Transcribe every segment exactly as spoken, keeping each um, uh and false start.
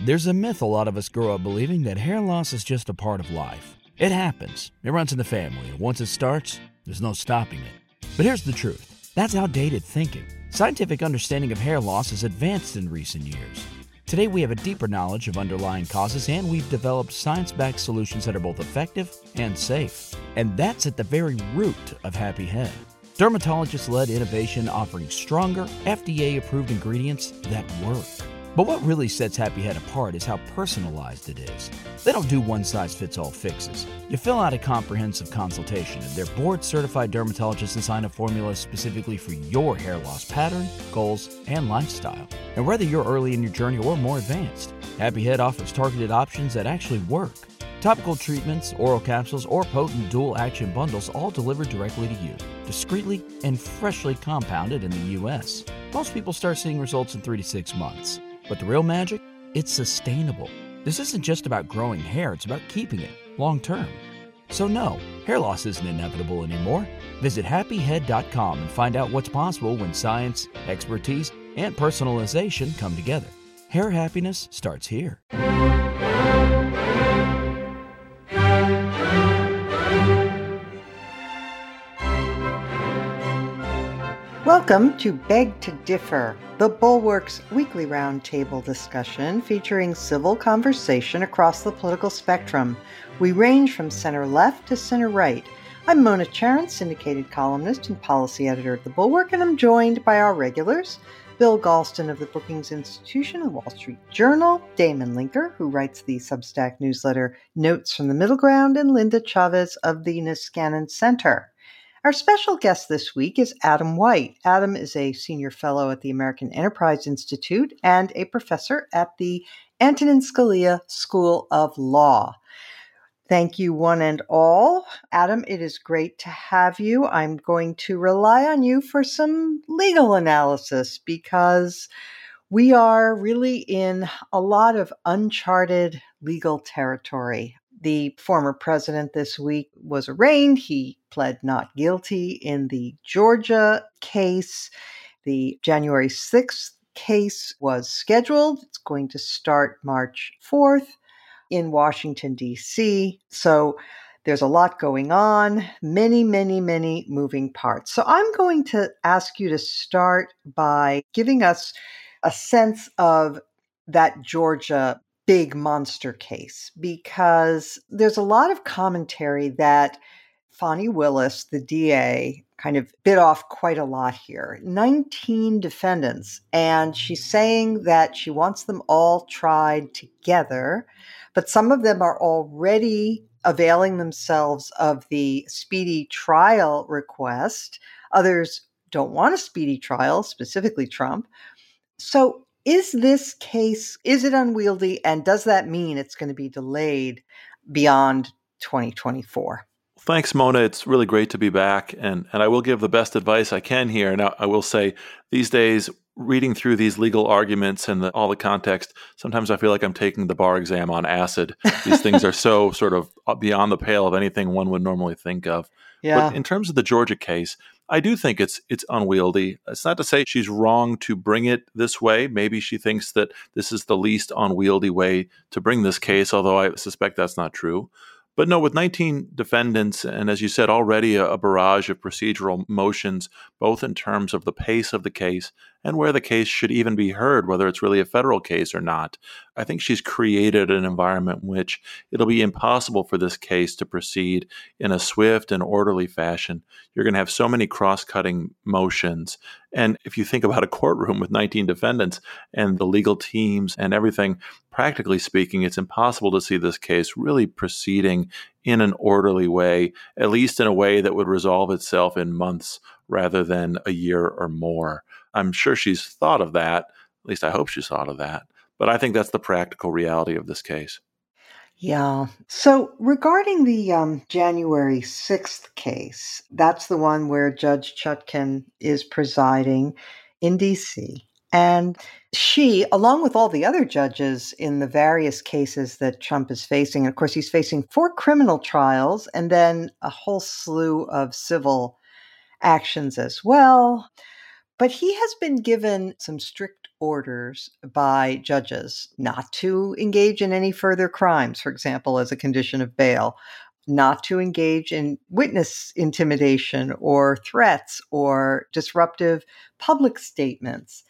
There's a myth a lot of us grow up believing that hair loss is just a part of life. It happens. It runs in the family, and once it starts, there's no stopping it. But here's the truth. That's outdated thinking. Scientific understanding of hair loss has advanced in recent years. Today we have a deeper knowledge of underlying causes, and we've developed science-backed solutions that are both effective and safe. And that's at the very root of Happy Head. Dermatologist-led innovation offering stronger, F D A-approved ingredients that work. But what really sets Happy Head apart is how personalized it is. They don't do one-size-fits-all fixes. You fill out a comprehensive consultation, and their board-certified dermatologists design a formula specifically for your hair loss pattern, goals, and lifestyle. And whether you're early in your journey or more advanced, Happy Head offers targeted options that actually work. Topical treatments, oral capsules, or potent dual-action bundles all delivered directly to you, discreetly and freshly compounded in the U S. Most people start seeing results in three to six months. But the real magic? It's sustainable. This isn't just about growing hair, it's about keeping it long term. So no, hair loss isn't inevitable anymore. Visit happy head dot com and find out what's possible when science, expertise, and personalization come together. Hair happiness starts here. Welcome to Beg to Differ, the Bulwark's weekly roundtable discussion featuring civil conversation across the political spectrum. We range from center-left to center-right. I'm Mona Charen, syndicated columnist and policy editor at The Bulwark, and I'm joined by our regulars, Bill Galston of the Brookings Institution and Wall Street Journal, Damon Linker, who writes the Substack newsletter Notes from the Middle Ground, and Linda Chavez of the Niskanen Center. Our special guest this week is Adam White. Adam is a senior fellow at the American Enterprise Institute and a professor at the Antonin Scalia School of Law. Thank you, one and all. Adam, it is great to have you. I'm going to rely on you for some legal analysis because we are really in a lot of uncharted legal territory. The former president this week was arraigned. He pled not guilty in the Georgia case. The January sixth case was scheduled. It's going to start March fourth in Washington, D C. So there's a lot going on, many, many, many moving parts. So I'm going to ask you to start by giving us a sense of that Georgia big monster case, because there's a lot of commentary that Fani Willis, the D A, kind of bit off quite a lot here. nineteen defendants, and she's saying that she wants them all tried together, but some of them are already availing themselves of the speedy trial request. Others don't want a speedy trial, specifically Trump. So is this case, is it unwieldy, and does that mean it's going to be delayed beyond twenty twenty-four? Thanks, Mona. It's really great to be back, and, and I will give the best advice I can here. Now, I will say, these days, reading through these legal arguments and the, all the context, sometimes I feel like I'm taking the bar exam on acid. These things are so sort of beyond the pale of anything one would normally think of. Yeah. But in terms of the Georgia case, I do think it's it's unwieldy. It's not to say she's wrong to bring it this way. Maybe she thinks that this is the least unwieldy way to bring this case, although I suspect that's not true. But no, with nineteen defendants, and as you said, already a, a barrage of procedural motions, both in terms of the pace of the case and where the case should even be heard, whether it's really a federal case or not, I think she's created an environment in which it'll be impossible for this case to proceed in a swift and orderly fashion. You're going to have so many cross-cutting motions. And if you think about a courtroom with nineteen defendants and the legal teams and everything, practically speaking, it's impossible to see this case really proceeding in an orderly way, at least in a way that would resolve itself in months rather than a year or more. I'm sure she's thought of that. At least I hope she's thought of that. But I think that's the practical reality of this case. Yeah. So regarding the um, January sixth case, that's the one where Judge Chutkan is presiding in D C. And she, along with all the other judges in the various cases that Trump is facing, and of course, he's facing four criminal trials and then a whole slew of civil actions as well. But he has been given some strict orders by judges not to engage in any further crimes, for example, as a condition of bail, not to engage in witness intimidation or threats or disruptive public statements.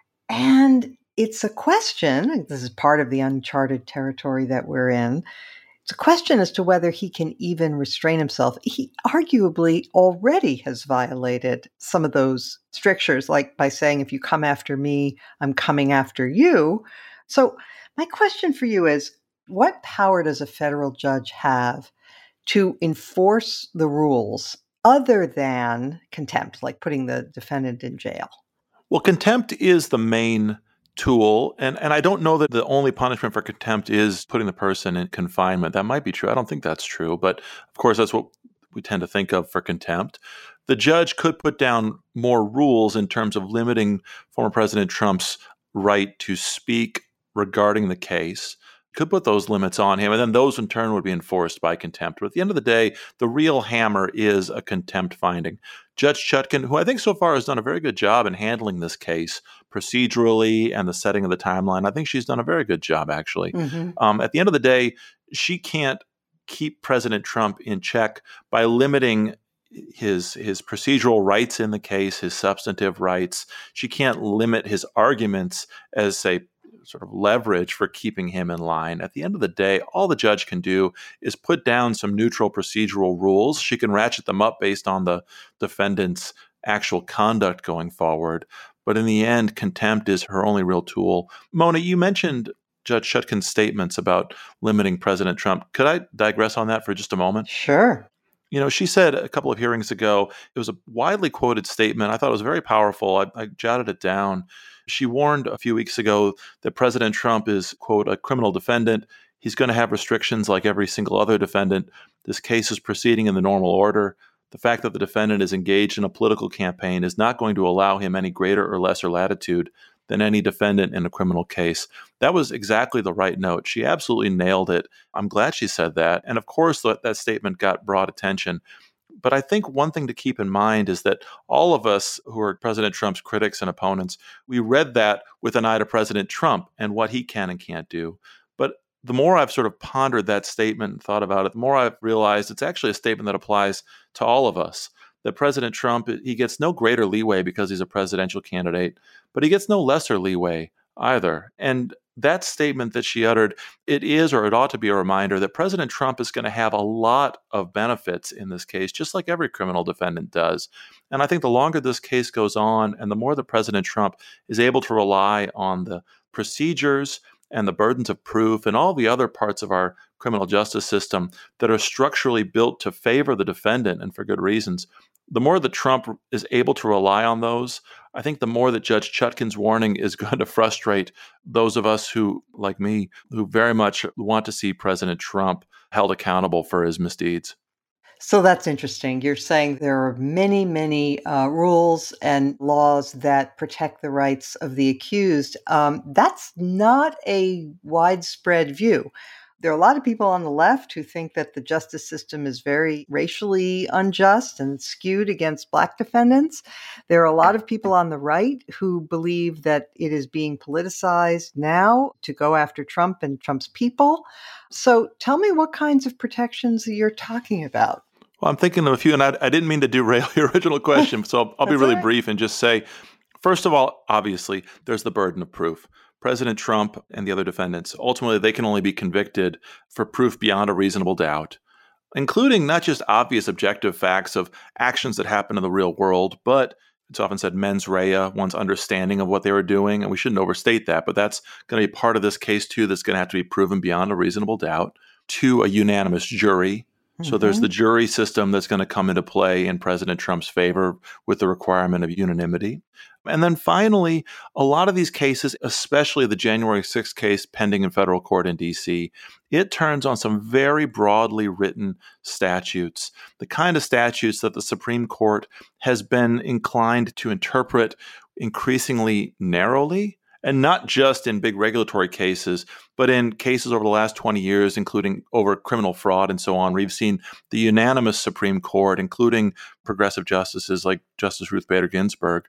And it's a question, this is part of the uncharted territory that we're in, it's a question as to whether he can even restrain himself. He arguably already has violated some of those strictures, like by saying, if you come after me, I'm coming after you. So my question for you is, what power does a federal judge have to enforce the rules other than contempt, like putting the defendant in jail? Well, contempt is the main tool. And, and I don't know that the only punishment for contempt is putting the person in confinement. That might be true. I don't think that's true. But of course, that's what we tend to think of for contempt. The judge could put down more rules in terms of limiting former President Trump's right to speak regarding the case. Could put those limits on him, and then those in turn would be enforced by contempt. But at the end of the day, the real hammer is a contempt finding. Judge Chutkan, who I think so far has done a very good job in handling this case procedurally and the setting of the timeline, I think she's done a very good job, actually. Mm-hmm. Um, at the end of the day, she can't keep President Trump in check by limiting his his procedural rights in the case, his substantive rights. She can't limit his arguments as, say, sort of leverage for keeping him in line. At the end of the day, all the judge can do is put down some neutral procedural rules. She can ratchet them up based on the defendant's actual conduct going forward. But in the end, contempt is her only real tool. Mona, you mentioned Judge Chutkan's statements about limiting President Trump. Could I digress on that for just a moment? Sure. You know, she said a couple of hearings ago, it was a widely quoted statement. I thought it was very powerful. I, I jotted it down. She warned a few weeks ago that President Trump is, quote, a criminal defendant. He's going to have restrictions like every single other defendant. This case is proceeding in the normal order. The fact that the defendant is engaged in a political campaign is not going to allow him any greater or lesser latitude than any defendant in a criminal case. That was exactly the right note. She absolutely nailed it. I'm glad she said that. And of course, that, that statement got broad attention. But I think one thing to keep in mind is that all of us who are President Trump's critics and opponents, we read that with an eye to President Trump and what he can and can't do. But the more I've sort of pondered that statement and thought about it, the more I've realized it's actually a statement that applies to all of us. That President Trump, he gets no greater leeway because he's a presidential candidate, but he gets no lesser leeway either. And that statement that she uttered, it is, or it ought to be, a reminder that President Trump is going to have a lot of benefits in this case, just like every criminal defendant does. And I think the longer this case goes on, and the more that President Trump is able to rely on the procedures and the burdens of proof and all the other parts of our criminal justice system that are structurally built to favor the defendant, and for good reasons, the more that Trump is able to rely on those, I think the more that Judge Chutkan's warning is going to frustrate those of us who, like me, who very much want to see President Trump held accountable for his misdeeds. So that's interesting. You're saying there are many, many uh, rules and laws that protect the rights of the accused. Um, that's not a widespread view. There are a lot of people on the left who think that the justice system is very racially unjust and skewed against Black defendants. There are a lot of people on the right who believe that it is being politicized now to go after Trump and Trump's people. So tell me what kinds of protections you're talking about. Well, I'm thinking of a few, and I, I didn't mean to derail your original question, so I'll, I'll be really right. brief and just say, first of all, obviously, there's the burden of proof. President Trump and the other defendants, ultimately, they can only be convicted for proof beyond a reasonable doubt, including not just obvious objective facts of actions that happen in the real world, but it's often said mens rea, one's understanding of what they were doing, and we shouldn't overstate that, but that's going to be part of this case, too, that's going to have to be proven beyond a reasonable doubt, to a unanimous jury. So there's the jury system that's going to come into play in President Trump's favor with the requirement of unanimity. And then finally, a lot of these cases, especially the January sixth case pending in federal court in D C, it turns on some very broadly written statutes, the kind of statutes that the Supreme Court has been inclined to interpret increasingly narrowly. And not just in big regulatory cases, but in cases over the last twenty years, including over criminal fraud and so on, we've seen the unanimous Supreme Court, including progressive justices like Justice Ruth Bader Ginsburg,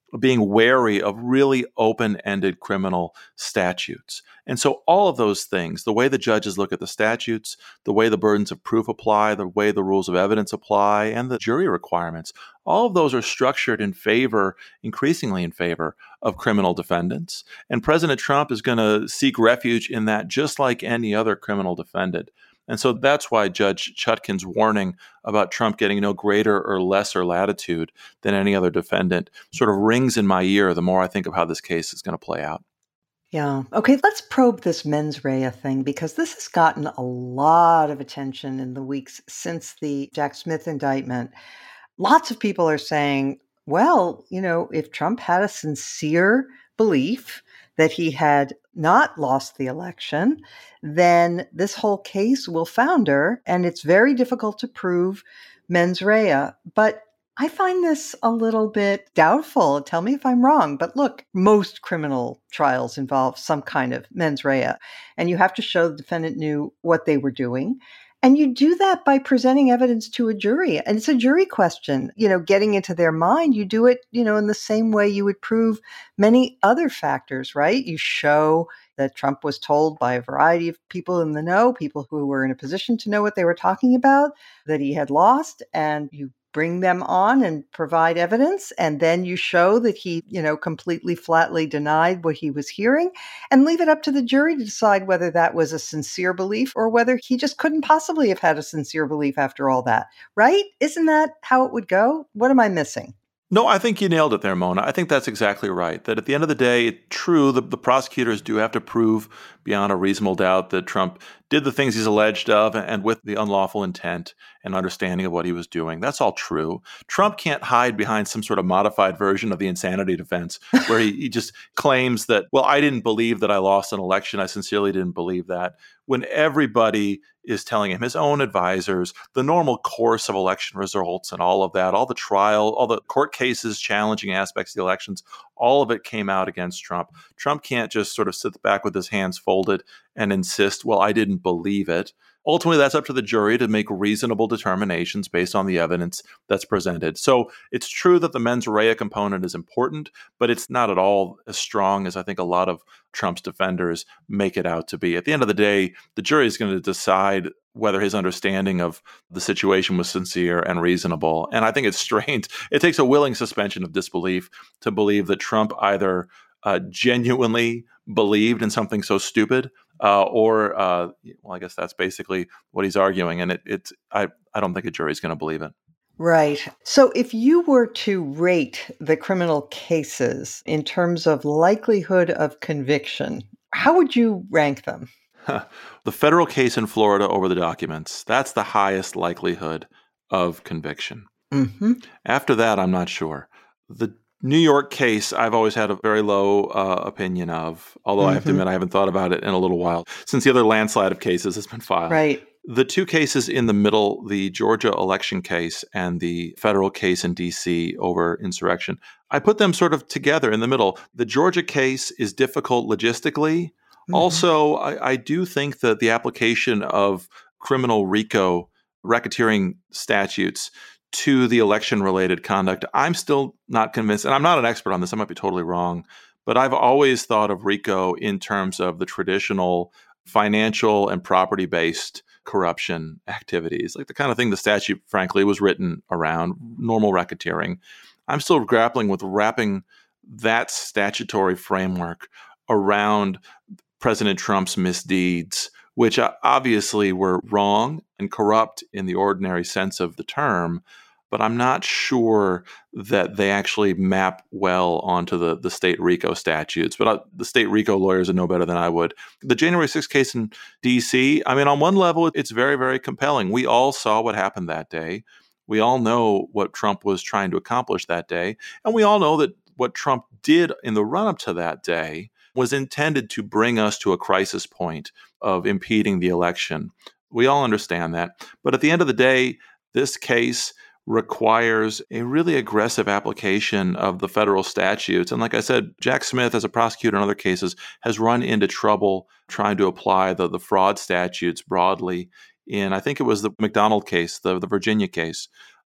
being wary of really open-ended criminal statutes. And so all of those things, the way the judges look at the statutes, the way the burdens of proof apply, the way the rules of evidence apply, and the jury requirements, all of those are structured in favor, increasingly in favor, of criminal defendants. And President Trump is going to seek refuge in that just like any other criminal defendant. And so that's why Judge Chutkan's warning about Trump getting no greater or lesser latitude than any other defendant sort of rings in my ear the more I think of how this case is going to play out. Yeah. Okay, let's probe this mens rea thing, because this has gotten a lot of attention in the weeks since the Jack Smith indictment. Lots of people are saying, well, you know, if Trump had a sincere belief that he had not lost the election, then this whole case will founder, and it's very difficult to prove mens rea. But I find this a little bit doubtful. Tell me if I'm wrong. But look, most criminal trials involve some kind of mens rea, and you have to show the defendant knew what they were doing. And you do that by presenting evidence to a jury. And it's a jury question, you know, getting into their mind. You do it, you know, in the same way you would prove many other factors, right? You show that Trump was told by a variety of people in the know, people who were in a position to know what they were talking about, that he had lost, and you bring them on and provide evidence. And then you show that he, you know, completely flatly denied what he was hearing, and leave it up to the jury to decide whether that was a sincere belief or whether he just couldn't possibly have had a sincere belief after all that. Right? Isn't that how it would go? What am I missing? No, I think you nailed it there, Mona. I think that's exactly right. That at the end of the day, true, the, the prosecutors do have to prove beyond a reasonable doubt that Trump did the things he's alleged of and with the unlawful intent and understanding of what he was doing. That's all true. Trump can't hide behind some sort of modified version of the insanity defense where he, he just claims that, well, I didn't believe that I lost an election. I sincerely didn't believe that. When everybody is telling him, his own advisors, the normal course of election results and all of that, all the trial, all the court cases challenging aspects of the elections, all of it came out against Trump. Trump can't just sort of sit back with his hands folded and insist, well, I didn't believe it. Ultimately, that's up to the jury to make reasonable determinations based on the evidence that's presented. So it's true that the mens rea component is important, but it's not at all as strong as I think a lot of Trump's defenders make it out to be. At the end of the day, the jury is going to decide whether his understanding of the situation was sincere and reasonable. And I think it's strange. It takes a willing suspension of disbelief to believe that Trump either uh, genuinely believed in something so stupid, uh, or, uh, well, I guess that's basically what he's arguing. And it, it's, I, I don't think a jury is going to believe it. Right. So if you were to rate the criminal cases in terms of likelihood of conviction, how would you rank them? The federal case in Florida over the documents, that's the highest likelihood of conviction. Mm-hmm. After that, I'm not sure. The New York case, I've always had a very low uh, opinion of, although mm-hmm. I have to admit I haven't thought about it in a little while, since the other landslide of cases has been filed. Right. The two cases in the middle, the Georgia election case and the federal case in D C over insurrection, I put them sort of together in the middle. The Georgia case is difficult logistically. Mm-hmm. Also, I, I do think that the application of criminal RICO racketeering statutes to the election-related conduct, I'm still not convinced, and I'm not an expert on this, I might be totally wrong, but I've always thought of RICO in terms of the traditional financial and property-based corruption activities, like the kind of thing the statute, frankly, was written around, normal racketeering. I'm still grappling with wrapping that statutory framework around President Trump's misdeeds, which obviously were wrong and corrupt in the ordinary sense of the term, but I'm not sure that they actually map well onto the, the state RICO statutes. But uh, the state RICO lawyers are no better than I would. The January sixth case in D C, I mean, on one level, it's very, very compelling. We all saw what happened that day. We all know what Trump was trying to accomplish that day. And we all know that what Trump did in the run-up to that day was intended to bring us to a crisis point of impeding the election. We all understand that. But at the end of the day, this case requires a really aggressive application of the federal statutes. And like I said, Jack Smith, as a prosecutor in other cases, has run into trouble trying to apply the, the fraud statutes broadly in, I think it was the McDonald case, the, the Virginia case.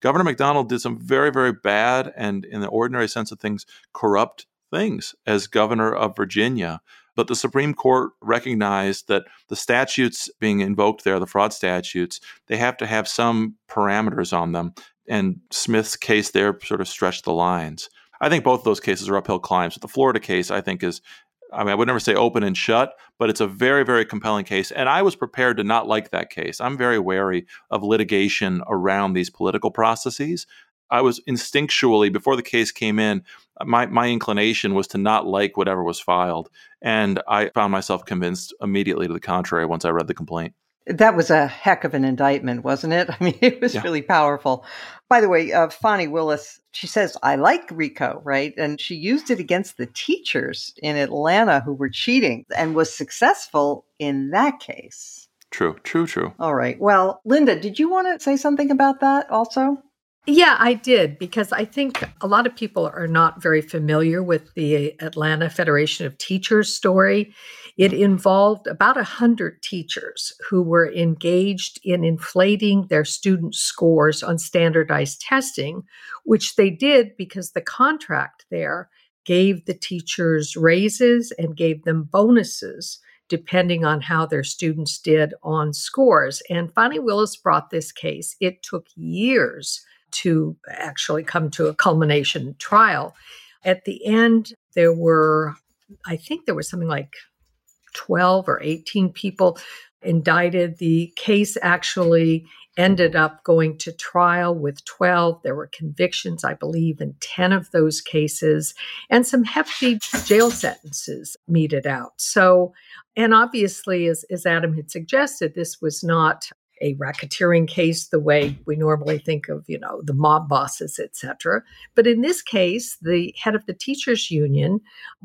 Governor McDonnell did some very, very bad and, in the ordinary sense of things, corrupt things as governor of Virginia. But the Supreme Court recognized that the statutes being invoked there, the fraud statutes, they have to have some parameters on them. And Smith's case there sort of stretched the lines. I think both of those cases are uphill climbs. But the Florida case, I think, is, I mean, I would never say open and shut, but it's a very, very compelling case. And I was prepared to not like that case. I'm very wary of litigation around these political processes. I was instinctually, before the case came in, my, my inclination was to not like whatever was filed. And I found myself convinced immediately to the contrary once I read the complaint. That was a heck of an indictment, wasn't it? I mean, it was yeah. really powerful. By the way, uh, Fani Willis, she says, I like RICO, right? And she used it against the teachers in Atlanta who were cheating and was successful in that case. True, true, true. All right. Well, Linda, did you want to say something about that also? Yeah, I did, because I think a lot of people are not very familiar with the Atlanta Federation of Teachers story. It involved about one hundred teachers who were engaged in inflating their student scores on standardized testing, which they did because the contract there gave the teachers raises and gave them bonuses depending on how their students did on scores. And Fani Willis brought this case. It took years to actually come to a culmination trial. At the end, there were, I think there was something like twelve or eighteen people indicted. The case actually ended up going to trial with twelve. There were convictions, I believe, in ten of those cases, and some hefty jail sentences meted out. So, and obviously, as, as Adam had suggested, this was not a racketeering case the way we normally think of, you know, the mob bosses, et cetera. But in this case, the head of the teachers union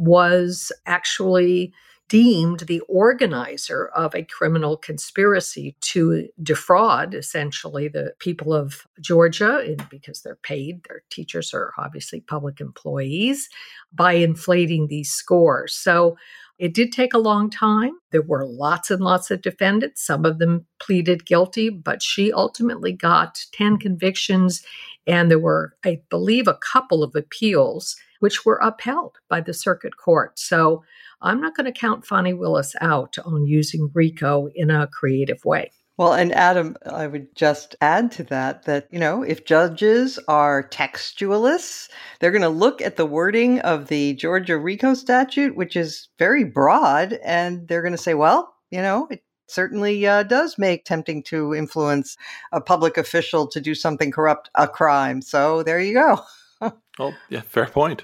was actually deemed the organizer of a criminal conspiracy to defraud, essentially, the people of Georgia, because they're paid, their teachers are obviously public employees, by inflating these scores. So it did take a long time. There were lots and lots of defendants. Some of them pleaded guilty, but she ultimately got ten convictions, and there were, I believe, a couple of appeals which were upheld by the circuit court. So I'm not going to count Fani Willis out on using RICO in a creative way. Well, and Adam, I would just add to that, that, you know, if judges are textualists, they're going to look at the wording of the Georgia RICO statute, which is very broad, and they're going to say, well, you know, it certainly uh, does make tempting to influence a public official to do something corrupt a crime. So there you go. Oh, yeah, fair point.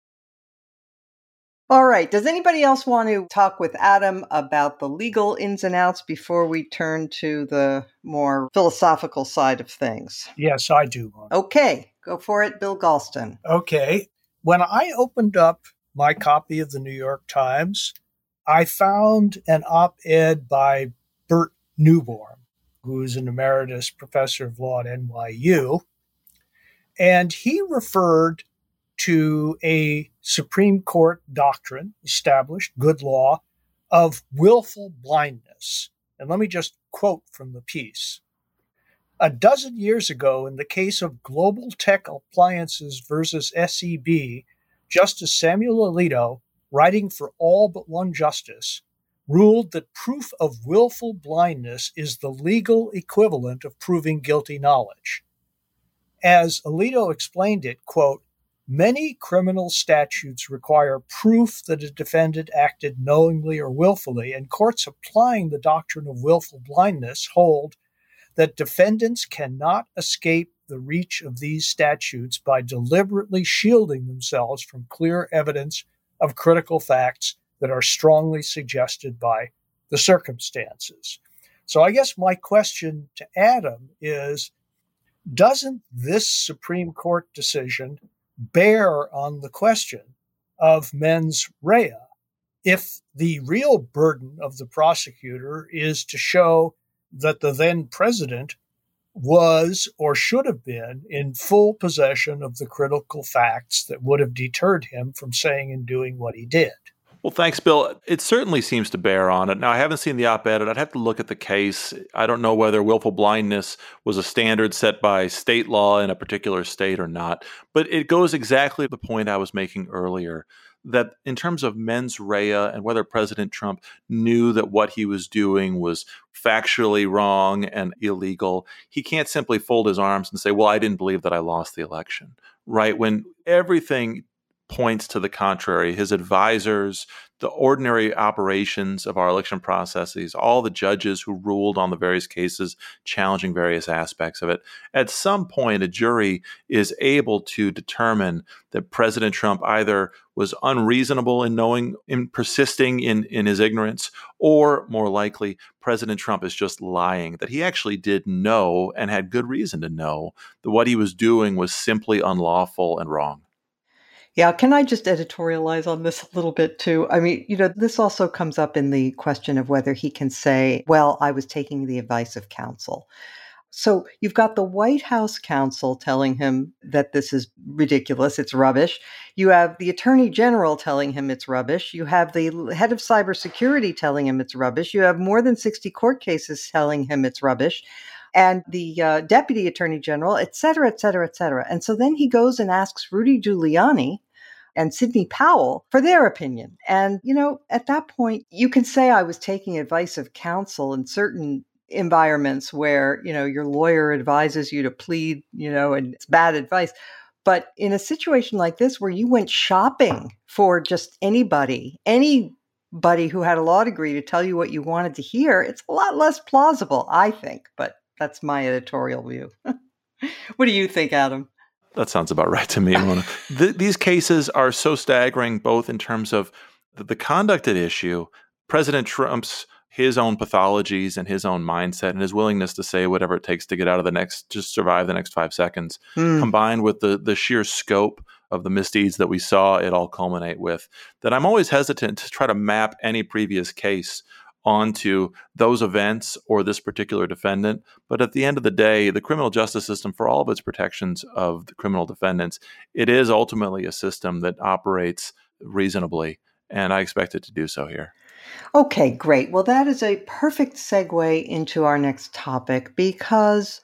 All right. Does anybody else want to talk with Adam about the legal ins and outs before we turn to the more philosophical side of things? Yes, I do. Okay. Go for it, Bill Galston. Okay. When I opened up my copy of the New York Times, I found an op-ed by Bert Newborn, who is an emeritus professor of law at N Y U, and he referred to a Supreme Court doctrine, established good law, of willful blindness. And let me just quote from the piece. A dozen years ago, in the case of Global Tech Appliances versus S E B, Justice Samuel Alito, writing for all but one justice, ruled that proof of willful blindness is the legal equivalent of proving guilty knowledge. As Alito explained it, quote, many criminal statutes require proof that a defendant acted knowingly or willfully, and courts applying the doctrine of willful blindness hold that defendants cannot escape the reach of these statutes by deliberately shielding themselves from clear evidence of critical facts that are strongly suggested by the circumstances. So I guess my question to Adam is, doesn't this Supreme Court decision bear on the question of mens rea if the real burden of the prosecutor is to show that the then president was or should have been in full possession of the critical facts that would have deterred him from saying and doing what he did? Well, thanks, Bill. It certainly seems to bear on it. Now, I haven't seen the op-ed. I'd have to look at the case. I don't know whether willful blindness was a standard set by state law in a particular state or not. But it goes exactly to the point I was making earlier, that in terms of mens rea and whether President Trump knew that what he was doing was factually wrong and illegal, he can't simply fold his arms and say, well, I didn't believe that I lost the election, right? When everything points to the contrary. His advisors, the ordinary operations of our election processes, all the judges who ruled on the various cases, challenging various aspects of it. At some point, a jury is able to determine that President Trump either was unreasonable in knowing, in persisting in, in his ignorance, or more likely, President Trump is just lying, that he actually did know and had good reason to know that what he was doing was simply unlawful and wrong. Yeah, can I just editorialize on this a little bit too? I mean, you know, this also comes up in the question of whether he can say, well, I was taking the advice of counsel. So you've got the White House counsel telling him that this is ridiculous, it's rubbish. You have the Attorney General telling him it's rubbish. You have the head of cybersecurity telling him it's rubbish. You have more than sixty court cases telling him it's rubbish. And the uh, Deputy Attorney General, et cetera, et cetera, et cetera. And so then he goes and asks Rudy Giuliani and Sidney Powell for their opinion. And, you know, at that point, you can say I was taking advice of counsel in certain environments where, you know, your lawyer advises you to plead, you know, and it's bad advice. But in a situation like this, where you went shopping for just anybody, anybody who had a law degree to tell you what you wanted to hear, it's a lot less plausible, I think. But that's my editorial view. What do you think, Adam? That sounds about right to me, Mona. Th- these cases are so staggering, both in terms of the, the conduct at issue, President Trump's, his own pathologies and his own mindset and his willingness to say whatever it takes to get out of the next, just survive the next five seconds, mm. combined with the the sheer scope of the misdeeds that we saw it all culminate with, that I'm always hesitant to try to map any previous case onto those events or this particular defendant. But at the end of the day, the criminal justice system, for all of its protections of the criminal defendants, it is ultimately a system that operates reasonably, and I expect it to do so here. Okay, great. Well, that is a perfect segue into our next topic, because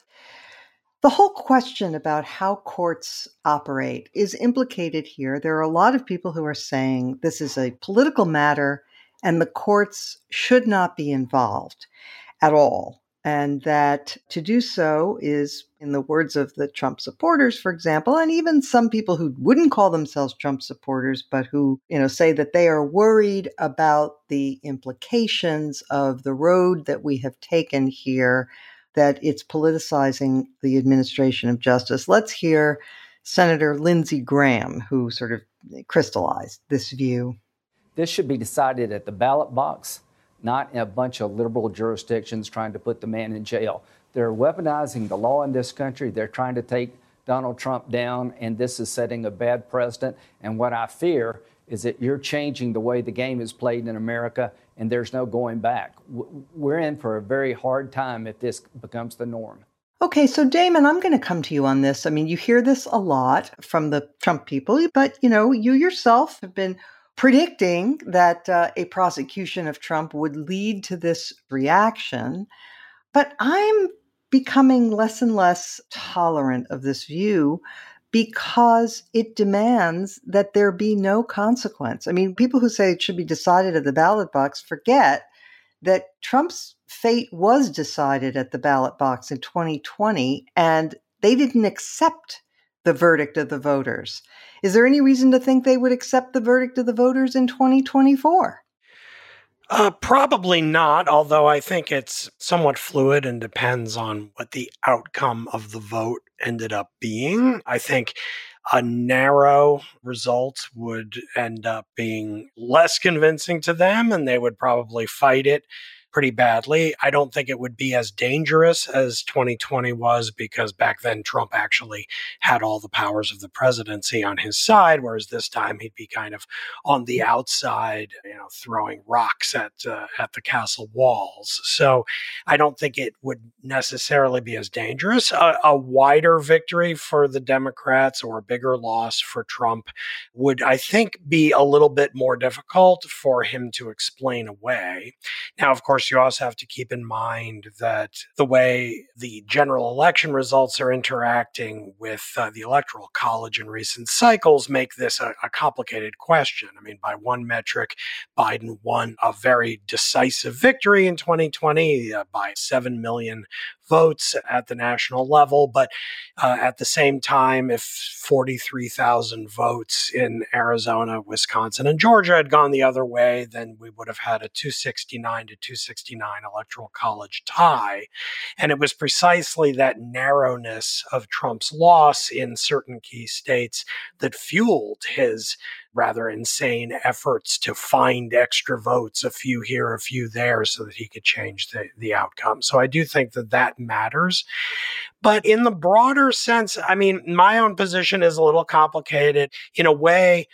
the whole question about how courts operate is implicated here. There are a lot of people who are saying this is a political matter and the courts should not be involved at all. And that to do so is, in the words of the Trump supporters, for example, and even some people who wouldn't call themselves Trump supporters, but who, you know, say that they are worried about the implications of the road that we have taken here, that it's politicizing the administration of justice. Let's hear Senator Lindsey Graham, who sort of crystallized this view. This should be decided at the ballot box, not in a bunch of liberal jurisdictions trying to put the man in jail. They're weaponizing the law in this country. They're trying to take Donald Trump down, and this is setting a bad precedent. And what I fear is that you're changing the way the game is played in America, and there's no going back. We're in for a very hard time if this becomes the norm. Okay, so Damon, I'm going to come to you on this. I mean, you hear this a lot from the Trump people, but, you know, you yourself have been predicting that uh, a prosecution of Trump would lead to this reaction. But I'm becoming less and less tolerant of this view because it demands that there be no consequence. I mean, people who say it should be decided at the ballot box forget that Trump's fate was decided at the ballot box in twenty twenty, and they didn't accept the verdict of the voters. Is there any reason to think they would accept the verdict of the voters in twenty twenty-four? Uh, probably not, although I think it's somewhat fluid and depends on what the outcome of the vote ended up being. I think a narrow result would end up being less convincing to them, and they would probably fight it pretty badly. I don't think it would be as dangerous as twenty twenty was, because back then Trump actually had all the powers of the presidency on his side, whereas this time he'd be kind of on the outside, you know, throwing rocks at uh, at the castle walls. So I don't think it would necessarily be as dangerous. A, a wider victory for the Democrats or a bigger loss for Trump would, I think, be a little bit more difficult for him to explain away. Now, of course, you also have to keep in mind that the way the general election results are interacting with uh, the Electoral College in recent cycles make this a, a complicated question. I mean, by one metric, Biden won a very decisive victory in twenty twenty uh, by seven million votes at the national level. But uh, at the same time, if forty-three thousand votes in Arizona, Wisconsin, and Georgia had gone the other way, then we would have had a two sixty-nine to two sixty-nine electoral college tie. And it was precisely that narrowness of Trump's loss in certain key states that fueled his rather insane efforts to find extra votes, a few here, a few there, so that he could change the, the outcome. So I do think that that matters. But in the broader sense, I mean, my own position is a little complicated. In a way,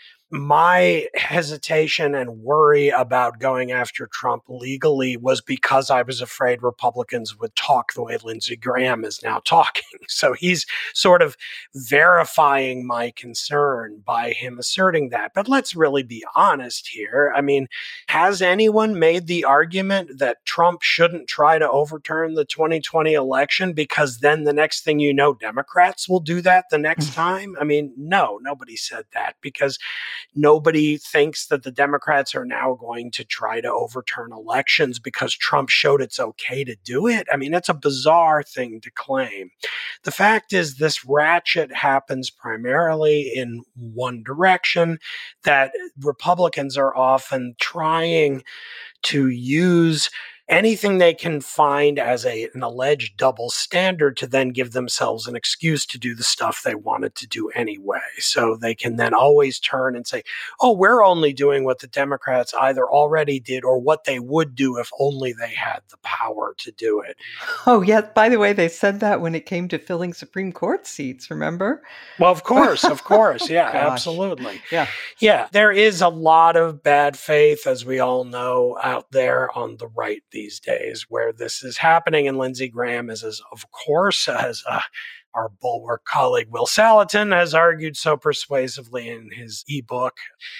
my hesitation and worry about going after Trump legally was because I was afraid Republicans would talk the way Lindsey Graham is now talking. So he's sort of verifying my concern by him asserting that. But let's really be honest here. I mean, has anyone made the argument that Trump shouldn't try to overturn the twenty twenty election because then the next thing you know, Democrats will do that the next time? I mean, no, nobody said that, because nobody thinks that the Democrats are now going to try to overturn elections because Trump showed it's okay to do it. I mean, it's a bizarre thing to claim. The fact is, this ratchet happens primarily in one direction, that Republicans are often trying to use anything they can find as a, an alleged double standard to then give themselves an excuse to do the stuff they wanted to do anyway. So they can then always turn and say, oh, we're only doing what the Democrats either already did or what they would do if only they had the power to do it. Oh, yes. By the way, they said that when it came to filling Supreme Court seats, remember? Well, of course, of course. Yeah, Gosh. Absolutely. Yeah. Yeah, there is a lot of bad faith, as we all know, out there on the right these days where this is happening. And Lindsey Graham is, as of course, as uh, our Bulwark colleague Will Salatin has argued so persuasively in his ebook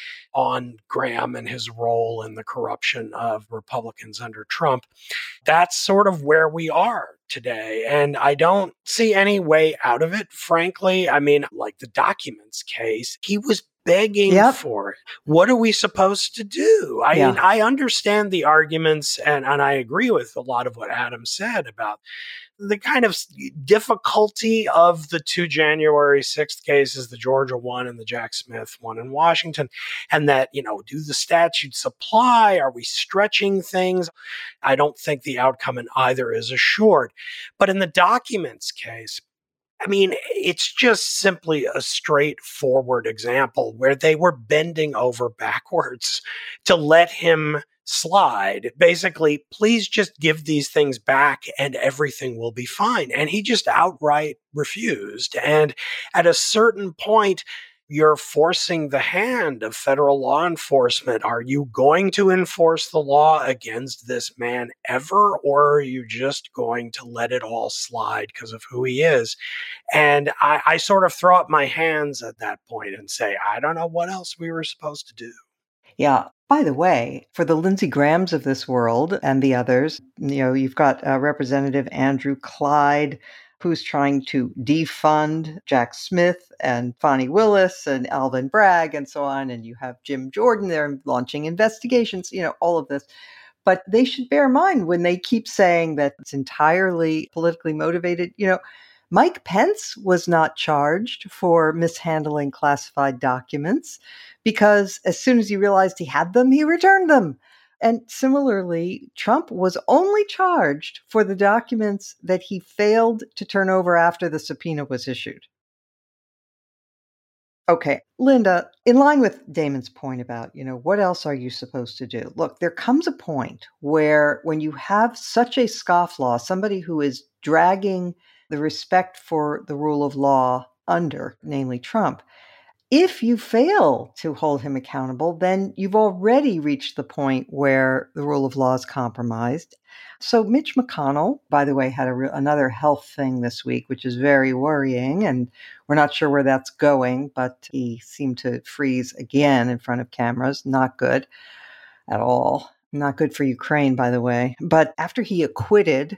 on Graham and his role in the corruption of Republicans under Trump. That's sort of where we are today. And I don't see any way out of it, frankly. I mean, like the documents case, he was begging yep. for it. What are we supposed to do? I yeah. mean, I understand the arguments, and, and I agree with a lot of what Adam said about the kind of difficulty of the two January sixth cases, the Georgia one and the Jack Smith one in Washington, and that, you know, do the statutes apply? Are we stretching things? I don't think the outcome in either is assured. But in the documents case, I mean, it's just simply a straightforward example where they were bending over backwards to let him slide. Basically, please just give these things back and everything will be fine. And he just outright refused. And at a certain point, you're forcing the hand of federal law enforcement. Are you going to enforce the law against this man ever, or are you just going to let it all slide because of who he is? And I, I sort of throw up my hands at that point and say, I don't know what else we were supposed to do. Yeah. By the way, for the Lindsey Grahams of this world and the others, you know, you've got uh, Representative Andrew Clyde, who's trying to defund Jack Smith and Fani Willis and Alvin Bragg and so on. And you have Jim Jordan there launching investigations, you know, all of this. But they should bear in mind when they keep saying that it's entirely politically motivated, you know, Mike Pence was not charged for mishandling classified documents because as soon as he realized he had them, he returned them. And similarly, Trump was only charged for the documents that he failed to turn over after the subpoena was issued. Okay, Linda, in line with Damon's point about, you know, what else are you supposed to do? Look, there comes a point where when you have such a scofflaw, somebody who is dragging the respect for the rule of law under, namely Trump, if you fail to hold him accountable, then you've already reached the point where the rule of law is compromised. So Mitch McConnell, by the way, had a re- another health thing this week, which is very worrying, and we're not sure where that's going, but he seemed to freeze again in front of cameras. Not good at all. Not good for Ukraine, by the way. But after he acquitted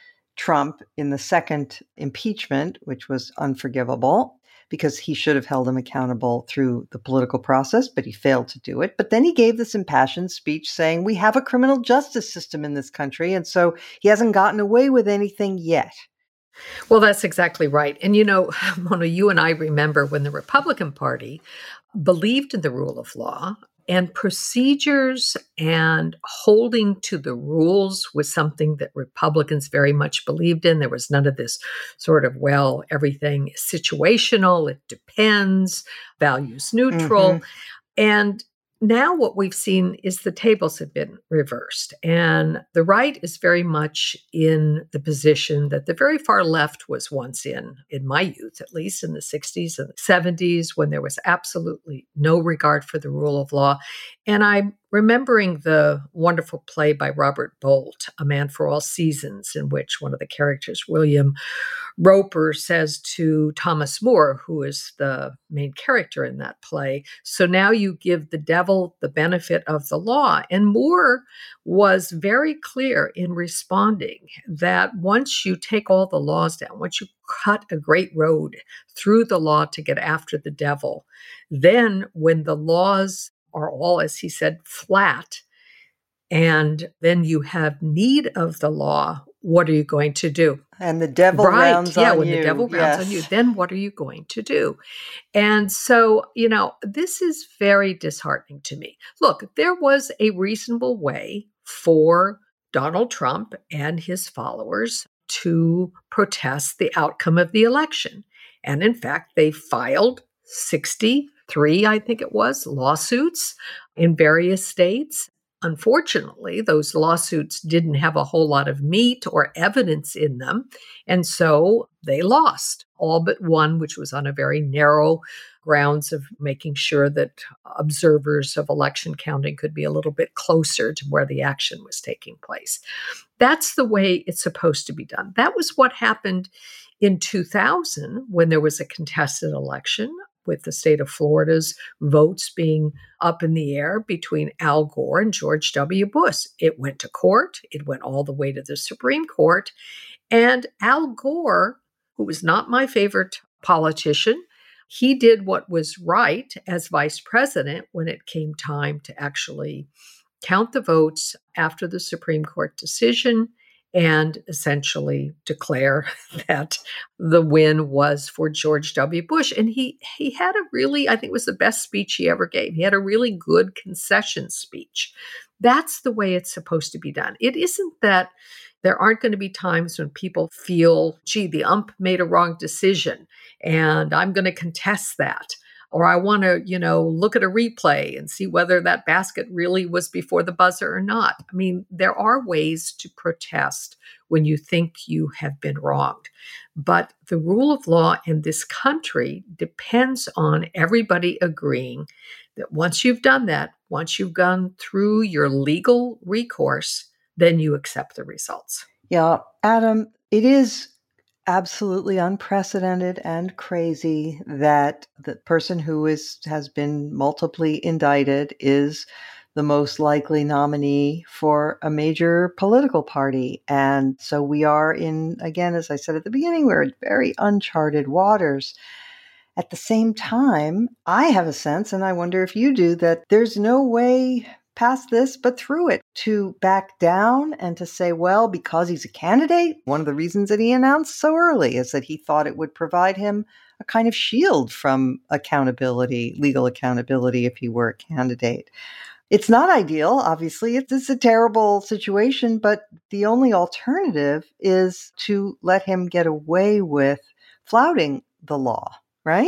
Trump in the second impeachment, which was unforgivable because he should have held him accountable through the political process, but he failed to do it. But then he gave this impassioned speech saying, we have a criminal justice system in this country, and so he hasn't gotten away with anything yet. Well, that's exactly right. And, you know, Mona, you and I remember when the Republican Party believed in the rule of law, and procedures and holding to the rules was something that Republicans very much believed in. There was none of this sort of, well, everything is situational, it depends, values neutral. Mm-hmm. And now what we've seen is the tables have been reversed. And the right is very much in the position that the very far left was once in, in my youth, at least in the sixties and the seventies, when there was absolutely no regard for the rule of law. And I'm remembering the wonderful play by Robert Bolt, A Man for All Seasons, in which one of the characters, William Roper, says to Thomas More, who is the main character in that play, so now you give the devil the benefit of the law. And Moore was very clear in responding that once you take all the laws down, once you cut a great road through the law to get after the devil, then when the laws are all, as he said, flat, and then you have need of the law, what are you going to do? And the devil right. rounds yeah, on when you. the devil rounds yes. on you, then what are you going to do? And so, you know, this is very disheartening to me. Look, there was a reasonable way for Donald Trump and his followers to protest the outcome of the election. And in fact, they filed sixty-three, I think it was, lawsuits in various states. Unfortunately, those lawsuits didn't have a whole lot of meat or evidence in them. And so they lost, all but one, which was on a very narrow grounds of making sure that observers of election counting could be a little bit closer to where the action was taking place. That's the way it's supposed to be done. That was what happened in two thousand when there was a contested election, with the state of Florida's votes being up in the air between Al Gore and George W. Bush. It went to court. It went all the way to the Supreme Court. And Al Gore, who was not my favorite politician, he did what was right as vice president when it came time to actually count the votes after the Supreme Court decision and essentially declare that the win was for George W. Bush. And he he had a really, I think it was the best speech he ever gave. He had a really good concession speech. That's the way it's supposed to be done. It isn't that there aren't going to be times when people feel, gee, the ump made a wrong decision and I'm going to contest that. Or I want to, you know, look at a replay and see whether that basket really was before the buzzer or not. I mean, there are ways to protest when you think you have been wronged. But the rule of law in this country depends on everybody agreeing that once you've done that, once you've gone through your legal recourse, then you accept the results. Yeah, Adam, it is absolutely unprecedented and crazy that the person who is has been multiply indicted is the most likely nominee for a major political party. And so we are in, again, as I said at the beginning, we're in very uncharted waters. At the same time, I have a sense, and I wonder if you do, that there's no way past this, but through it, to back down and to say, well, because he's a candidate, one of the reasons that he announced so early is that he thought it would provide him a kind of shield from accountability, legal accountability, if he were a candidate. It's not ideal, obviously. It's, it's a terrible situation, but the only alternative is to let him get away with flouting the law, right?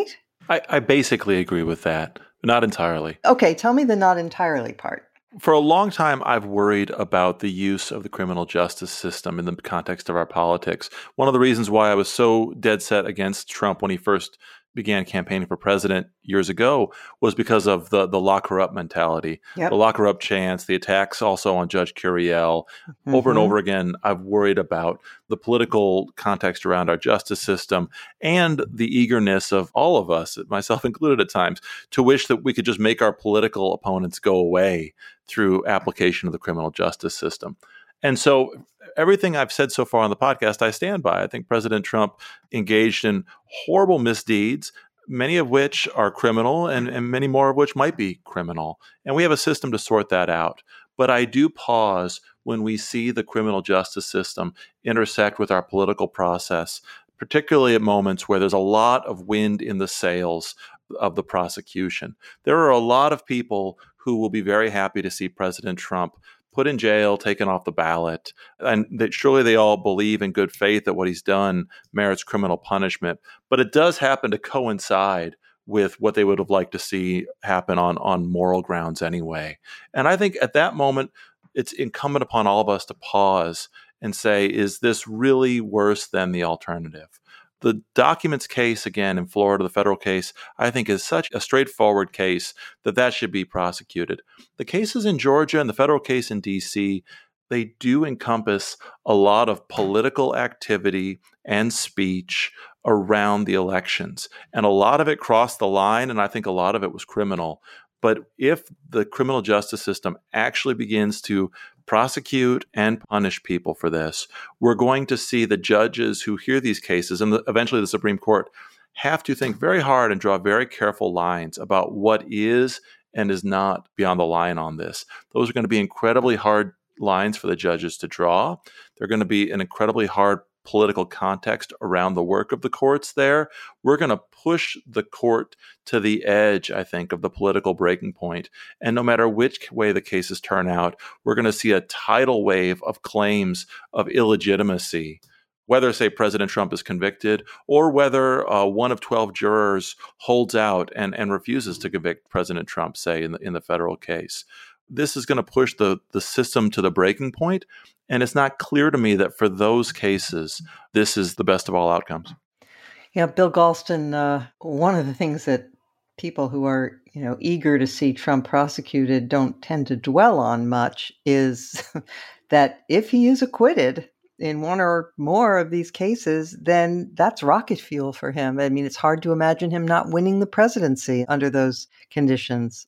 I, I basically agree with that, but not entirely. Okay, tell me the not entirely part. For a long time, I've worried about the use of the criminal justice system in the context of our politics. One of the reasons why I was so dead set against Trump when he first began campaigning for president years ago was because of the the lock her up mentality, Yep. the lock her up chance, the attacks also on Judge Curiel. Mm-hmm. Over and over again, I've worried about the political context around our justice system and the eagerness of all of us, myself included at times, to wish that we could just make our political opponents go away through application of the criminal justice system. And so everything I've said so far on the podcast, I stand by. I think President Trump engaged in horrible misdeeds, many of which are criminal and, and many more of which might be criminal. And we have a system to sort that out. But I do pause when we see the criminal justice system intersect with our political process, particularly at moments where there's a lot of wind in the sails of the prosecution. There are a lot of people who will be very happy to see President Trump put in jail, taken off the ballot, and that surely they all believe in good faith that what he's done merits criminal punishment. But it does happen to coincide with what they would have liked to see happen on, on moral grounds anyway. And I think at that moment, it's incumbent upon all of us to pause and say, is this really worse than the alternative? The documents case, again, in Florida, the federal case, I think is such a straightforward case that that should be prosecuted. The cases in Georgia and the federal case in D C, they do encompass a lot of political activity and speech around the elections. And a lot of it crossed the line, and I think a lot of it was criminal. But if the criminal justice system actually begins to prosecute and punish people for this, we're going to see the judges who hear these cases, and the, eventually the Supreme Court, have to think very hard and draw very careful lines about what is and is not beyond the line on this. Those are going to be incredibly hard lines for the judges to draw. They're going to be an incredibly hard political context around the work of the courts there. We're going to push the court to the edge, I think, of the political breaking point. And no matter which way the cases turn out, we're going to see a tidal wave of claims of illegitimacy, whether, say, President Trump is convicted or whether uh, one of twelve jurors holds out and, and refuses to convict President Trump, say, in the, in the federal case. This is going to push the, the system to the breaking point, and it's not clear to me that for those cases, this is the best of all outcomes. Yeah, Bill Galston, uh, one of the things that people who are, you know, eager to see Trump prosecuted don't tend to dwell on much is that if he is acquitted in one or more of these cases, then that's rocket fuel for him. I mean, it's hard to imagine him not winning the presidency under those conditions.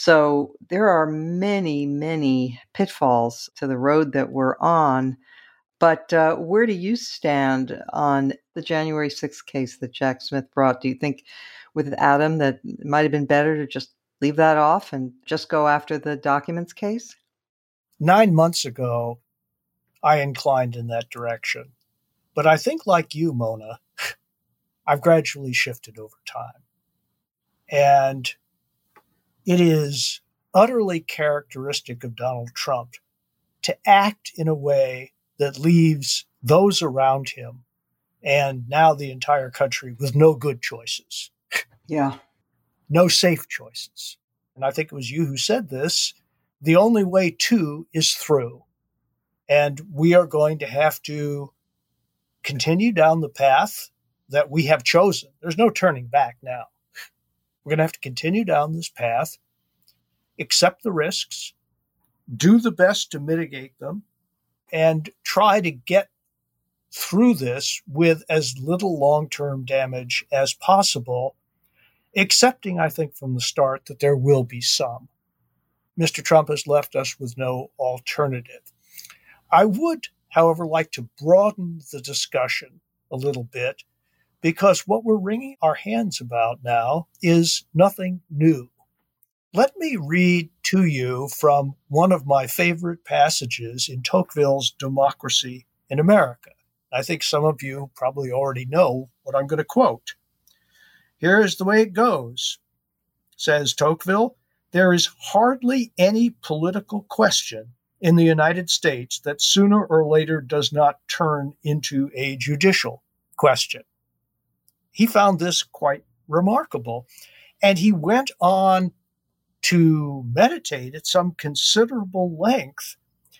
So there are many, many pitfalls to the road that we're on. But uh, where do you stand on the January sixth case that Jack Smith brought? Do you think with Adam that it might have been better to just leave that off and just go after the documents case? Nine months ago, I inclined in that direction. But I think like you, Mona, I've gradually shifted over time. And it is utterly characteristic of Donald Trump to act in a way that leaves those around him and now the entire country with no good choices. Yeah. No safe choices. And I think it was you who said this. The only way to is through. And we are going to have to continue down the path that we have chosen. There's no turning back now. We're going to have to continue down this path, accept the risks, do the best to mitigate them, and try to get through this with as little long-term damage as possible, accepting, I think, from the start that there will be some. Mister Trump has left us with no alternative. I would, however, like to broaden the discussion a little bit, because what we're wringing our hands about now is nothing new. Let me read to you from one of my favorite passages in Tocqueville's Democracy in America. I think some of you probably already know what I'm going to quote. Here is the way it goes. Says Tocqueville, "There is hardly any political question in the United States that sooner or later does not turn into a judicial question." He found this quite remarkable. And he went on to meditate at some considerable length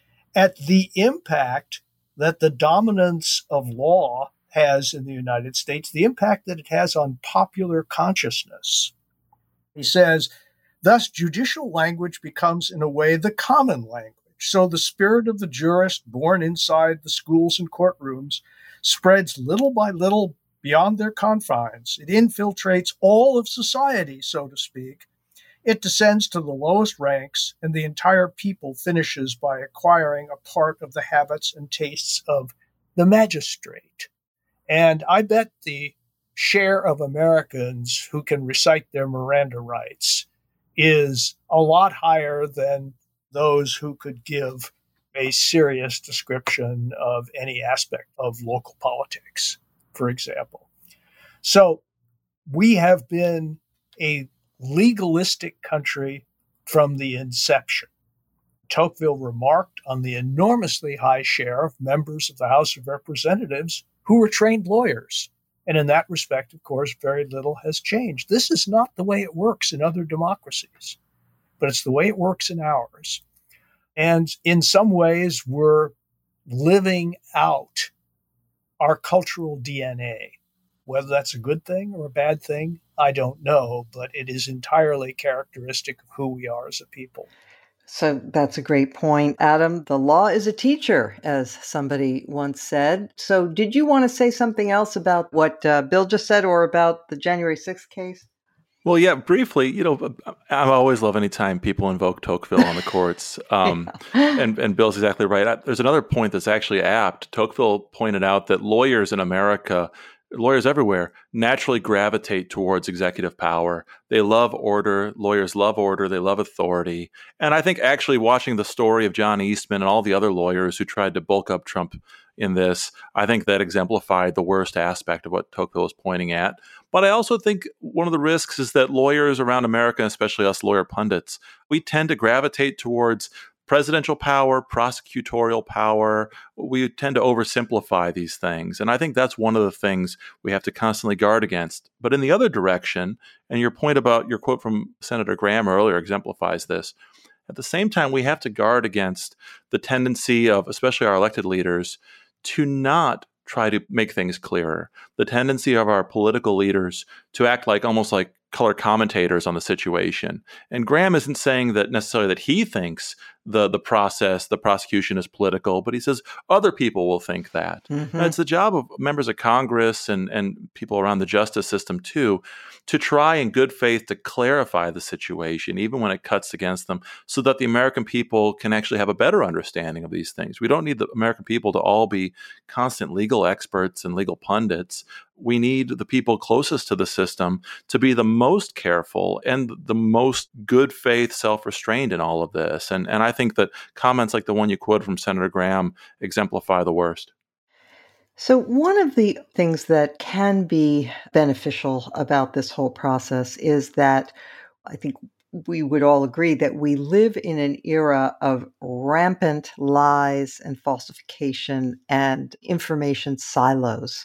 at the impact that the dominance of law has in the United States, the impact that it has on popular consciousness. He says, thus judicial language becomes in a way the common language. So the spirit of the jurist born inside the schools and courtrooms spreads little by little beyond their confines. It infiltrates all of society, so to speak. It descends to the lowest ranks, and the entire people finishes by acquiring a part of the habits and tastes of the magistrate. And I bet the share of Americans who can recite their Miranda rights is a lot higher than those who could give a serious description of any aspect of local politics, for example. So we have been a legalistic country from the inception. Tocqueville remarked on the enormously high share of members of the House of Representatives who were trained lawyers. And in that respect, of course, very little has changed. This is not the way it works in other democracies, but it's the way it works in ours. And in some ways, we're living out our cultural D N A. Whether that's a good thing or a bad thing, I don't know, but it is entirely characteristic of who we are as a people. So that's a great point. Adam, the law is a teacher, as somebody once said. So did you want to say something else about what uh, Bill just said or about the January sixth case? Well, yeah, briefly, you know, I always love any time people invoke Tocqueville on the courts. Um, yeah. and, and Bill's exactly right. There's another point that's actually apt. Tocqueville pointed out that lawyers in America, lawyers everywhere, naturally gravitate towards executive power. They love order. Lawyers love order. They love authority. And I think actually watching the story of John Eastman and all the other lawyers who tried to bulk up Trump in this, I think that exemplified the worst aspect of what Tocqueville was pointing at. But I also think one of the risks is that lawyers around America, especially us lawyer pundits, we tend to gravitate towards presidential power, prosecutorial power. We tend to oversimplify these things. And I think that's one of the things we have to constantly guard against. But in the other direction, and your point about your quote from Senator Graham earlier exemplifies this, at the same time, we have to guard against the tendency of, especially our elected leaders, to not try to make things clearer. The tendency of our political leaders to act like almost like color commentators on the situation. And Graham isn't saying that necessarily that he thinks the the process, the prosecution is political, but he says other people will think that. Mm-hmm. And it's the job of members of Congress and, and people around the justice system too, to try in good faith to clarify the situation, even when it cuts against them, so that the American people can actually have a better understanding of these things. We don't need the American people to all be constant legal experts and legal pundits. We need the people closest to the system to be the most careful and the most good faith, self-restrained in all of this. And, and I think that comments like the one you quoted from Senator Graham exemplify the worst. So one of the things that can be beneficial about this whole process is that I think we would all agree that we live in an era of rampant lies and falsification and information silos.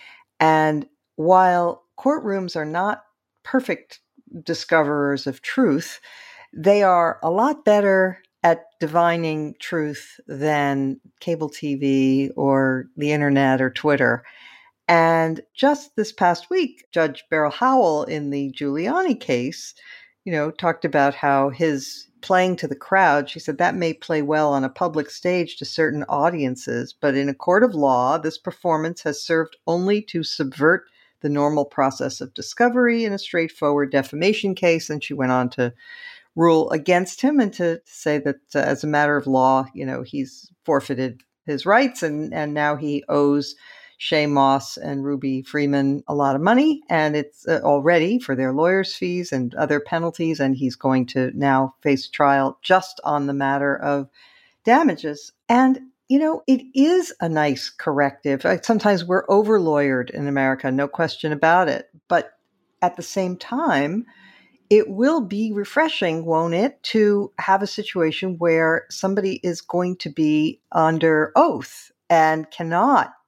And while courtrooms are not perfect discoverers of truth, they are a lot better at divining truth than cable T V or the internet or Twitter. And just this past week, Judge Beryl Howell in the Giuliani case, you know, talked about how his playing to the crowd, she said that may play well on a public stage to certain audiences, but in a court of law, this performance has served only to subvert the normal process of discovery in a straightforward defamation case. And she went on to rule against him and to say that uh, as a matter of law, you know, he's forfeited his rights and, and now he owes Shay Moss and Ruby Freeman a lot of money, and it's uh, already for their lawyers' fees and other penalties, and he's going to now face trial just on the matter of damages. And, you know, it is a nice corrective. Sometimes we're over-lawyered in America, no question about it. But at the same time, it will be refreshing, won't it, to have a situation where somebody is going to be under oath and cannot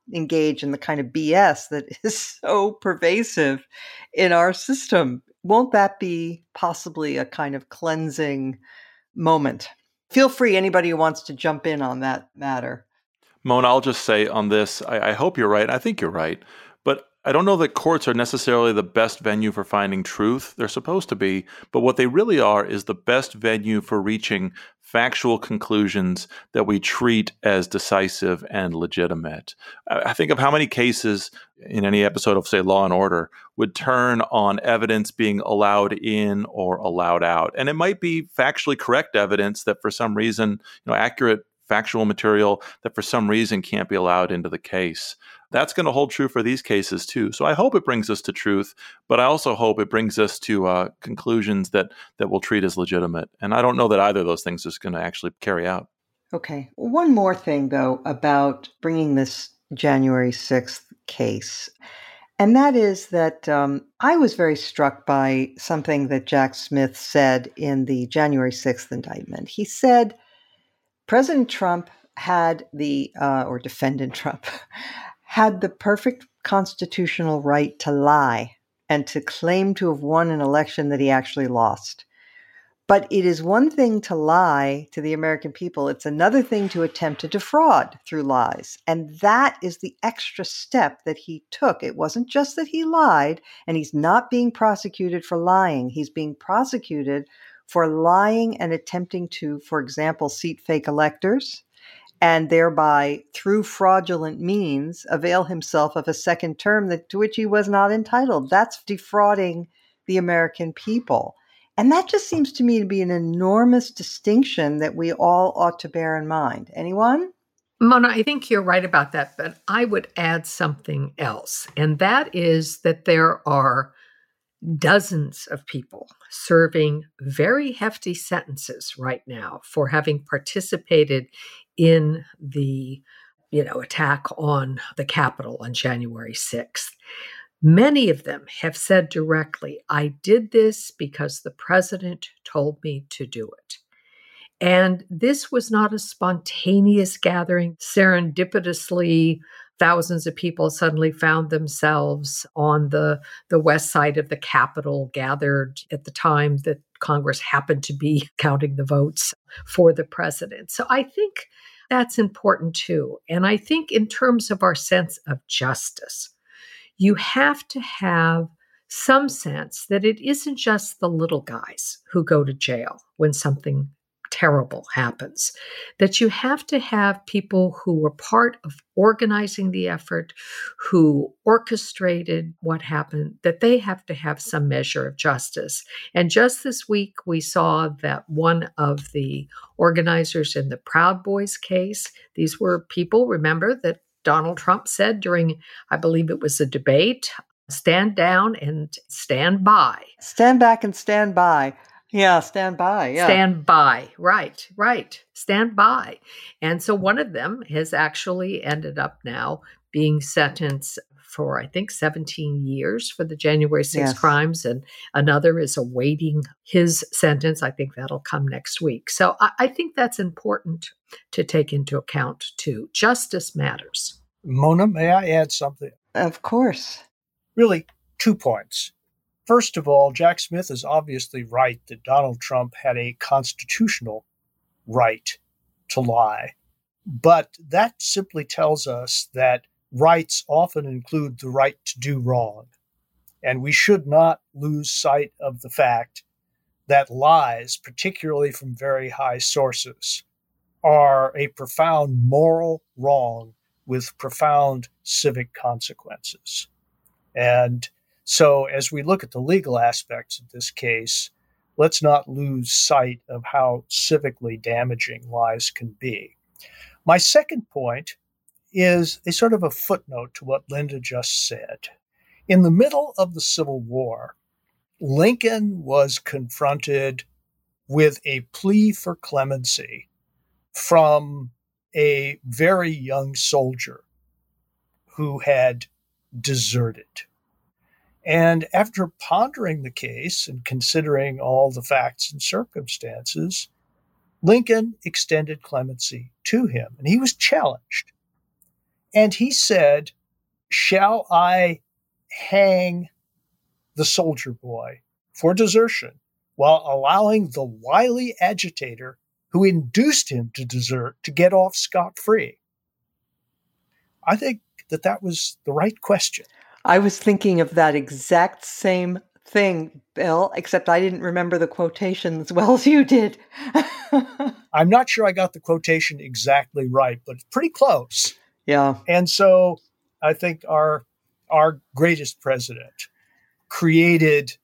engage in the kind of B S that is so pervasive in our system. Won't that be possibly a kind of cleansing moment? Feel free, anybody who wants to jump in on that matter. Mona, I'll just say on this, I, I hope you're right. I think you're right. But I don't know that courts are necessarily the best venue for finding truth. They're supposed to be. But what they really are is the best venue for reaching factual conclusions that we treat as decisive and legitimate. I think of how many cases in any episode of, say, Law and Order would turn on evidence being allowed in or allowed out. And it might be factually correct evidence that for some reason, you know, accurate factual material that for some reason can't be allowed into the case. That's going to hold true for these cases too. So I hope it brings us to truth, but I also hope it brings us to uh, conclusions that that we'll treat as legitimate. And I don't know that either of those things is going to actually carry out. Okay. One more thing, though, about bringing this January sixth case. And that is that um, I was very struck by something that Jack Smith said in the January sixth indictment. He said, President Trump had the, uh, or defendant Trump, had the perfect constitutional right to lie and to claim to have won an election that he actually lost. But it is one thing to lie to the American people. It's another thing to attempt to defraud through lies. And that is the extra step that he took. It wasn't just that he lied, and he's not being prosecuted for lying. He's being prosecuted for lying and attempting to, for example, seat fake electors, and thereby, through fraudulent means, avail himself of a second term that, to which he was not entitled. That's defrauding the American people. And that just seems to me to be an enormous distinction that we all ought to bear in mind. Anyone? Mona, I think you're right about that, but I would add something else, and that is that there are dozens of people serving very hefty sentences right now for having participated in the, you know, attack on the Capitol on January sixth. Many of them have said directly, I did this because the president told me to do it. And this was not a spontaneous gathering. Serendipitously, thousands of people suddenly found themselves on the, the west side of the Capitol, gathered at the time that Congress happened to be counting the votes for the president. So I think that's important too. And I think in terms of our sense of justice, you have to have some sense that it isn't just the little guys who go to jail when something terrible happens, that you have to have people who were part of organizing the effort, who orchestrated what happened, that they have to have some measure of justice. And just this week, we saw that one of the organizers in the Proud Boys case, these were people, remember, that Donald Trump said during, I believe it was a debate, stand down and stand by. Stand back and stand by. Yeah, stand by. Yeah. Stand by. Right, right. Stand by. And so one of them has actually ended up now being sentenced for, I think, seventeen years for the January sixth Yes. crimes. And another is awaiting his sentence. I think that'll come next week. So I, I think that's important to take into account too. Justice matters. Mona, may I add something? Of course. Really, two points. First of all, Jack Smith is obviously right that Donald Trump had a constitutional right to lie. But that simply tells us that rights often include the right to do wrong. And we should not lose sight of the fact that lies, particularly from very high sources, are a profound moral wrong with profound civic consequences. And so as we look at the legal aspects of this case, let's not lose sight of how civically damaging lies can be. My second point is a sort of a footnote to what Linda just said. In the middle of the Civil War, Lincoln was confronted with a plea for clemency from a very young soldier who had deserted. And after pondering the case and considering all the facts and circumstances, Lincoln extended clemency to him, and he was challenged. And he said, "Shall I hang the soldier boy for desertion while allowing the wily agitator who induced him to desert to get off scot-free?" I think that that was the right question. I was thinking of that exact same thing, Bill, except I didn't remember the quotation as well as you did. I'm not sure I got the quotation exactly right, but it's pretty close. Yeah. And so I think our our greatest president created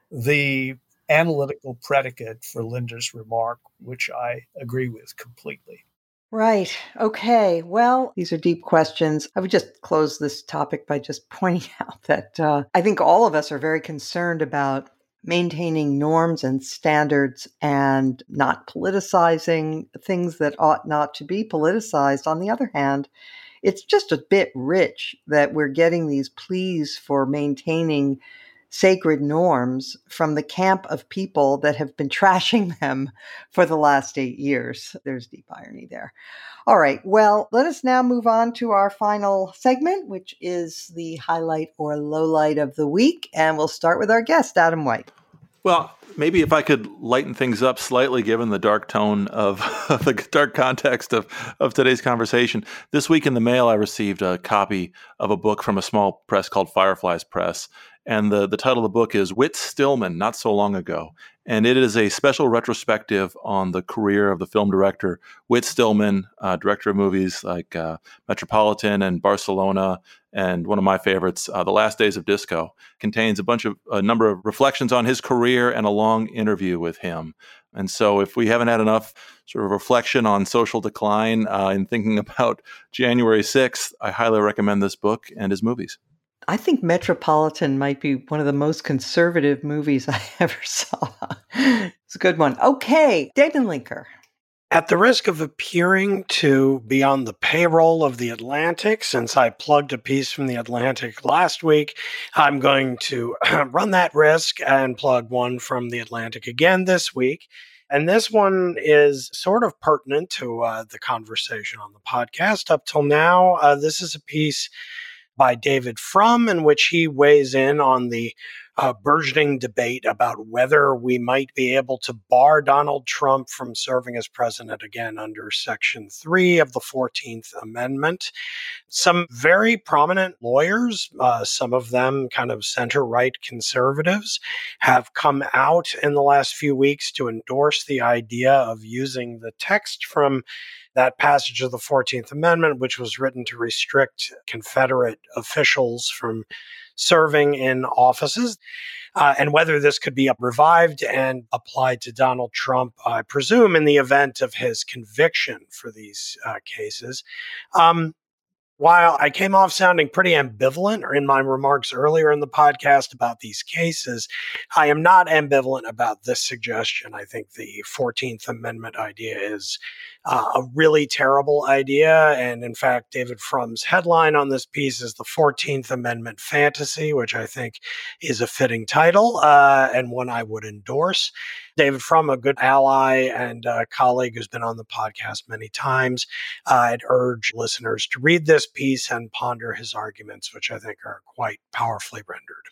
the analytical predicate for Linda's remark, which I agree with completely. Right. Okay. Well, these are deep questions. I would just close this topic by just pointing out that uh, I think all of us are very concerned about maintaining norms and standards and not politicizing things that ought not to be politicized. On the other hand, it's just a bit rich that we're getting these pleas for maintaining sacred norms from the camp of people that have been trashing them for the last eight years. There's deep irony there. All right. Well, let us now move on to our final segment, which is the highlight or lowlight of the week. And we'll start with our guest, Adam White. Well, maybe if I could lighten things up slightly, given the dark tone of, of the dark context of, of today's conversation. This week in the mail, I received a copy of a book from a small press called Fireflies Press. And the, the title of the book is Whit Stillman, Not So Long Ago. And it is a special retrospective on the career of the film director Whit Stillman, uh, director of movies like uh, Metropolitan and Barcelona, and one of my favorites, uh, The Last Days of Disco. Contains a bunch of a number of reflections on his career and a long interview with him. And so if we haven't had enough sort of reflection on social decline uh, in thinking about January sixth, I highly recommend this book and his movies. I think Metropolitan might be one of the most conservative movies I ever saw. It's a good one. Okay, Damon Linker. At the risk of appearing to be on the payroll of The Atlantic, since I plugged a piece from The Atlantic last week, I'm going to run that risk and plug one from The Atlantic again this week. And this one is sort of pertinent to uh, the conversation on the podcast. Up till now, uh, this is a piece by David Frum, in which he weighs in on the uh, burgeoning debate about whether we might be able to bar Donald Trump from serving as president again under Section three of the fourteenth Amendment. Some very prominent lawyers, uh, some of them kind of center-right conservatives, have come out in the last few weeks to endorse the idea of using the text from that passage of the fourteenth Amendment, which was written to restrict Confederate officials from serving in offices, uh, and whether this could be revived and applied to Donald Trump, I presume, in the event of his conviction for these uh, cases. Um, While I came off sounding pretty ambivalent in my remarks earlier in the podcast about these cases, I am not ambivalent about this suggestion. I think the fourteenth Amendment idea is uh, a really terrible idea. And in fact, David Frum's headline on this piece is The fourteenth Amendment Fantasy, which I think is a fitting title uh, and one I would endorse. David Frum, a good ally and uh, colleague who's been on the podcast many times, uh, I'd urge listeners to read this piece and ponder his arguments, which I think are quite powerfully rendered.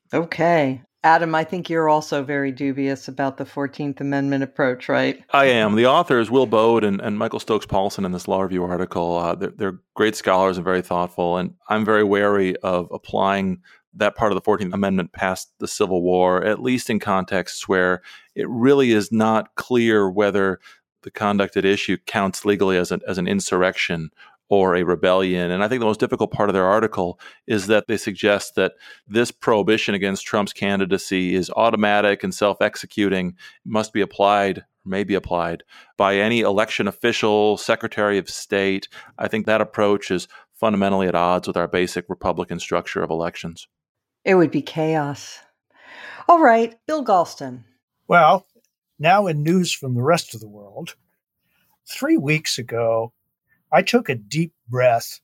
Okay. Adam, I think you're also very dubious about the fourteenth Amendment approach, right? I am. The authors, Will Bode and, and Michael Stokes-Paulson, in this law review article, uh, they're, they're great scholars and very thoughtful, and I'm very wary of applying that part of the fourteenth Amendment past the Civil War, at least in contexts where it really is not clear whether the conduct at issue counts legally as an, as an insurrection or a rebellion. And I think the most difficult part of their article is that they suggest that this prohibition against Trump's candidacy is automatic and self-executing, must be applied, may be applied by any election official, Secretary of State. I think that approach is fundamentally at odds with our basic Republican structure of elections. It would be chaos. All right, Bill Galston. Well, now in news from the rest of the world, three weeks ago, I took a deep breath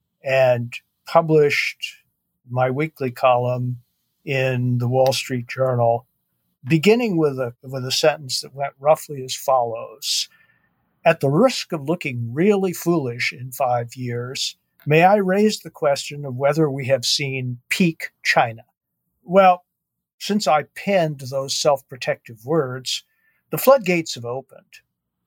and published my weekly column in the Wall Street Journal, beginning with a, with a sentence that went roughly as follows. At the risk of looking really foolish in five years, may I raise the question of whether we have seen peak China? Well, since I penned those self-protective words, the floodgates have opened.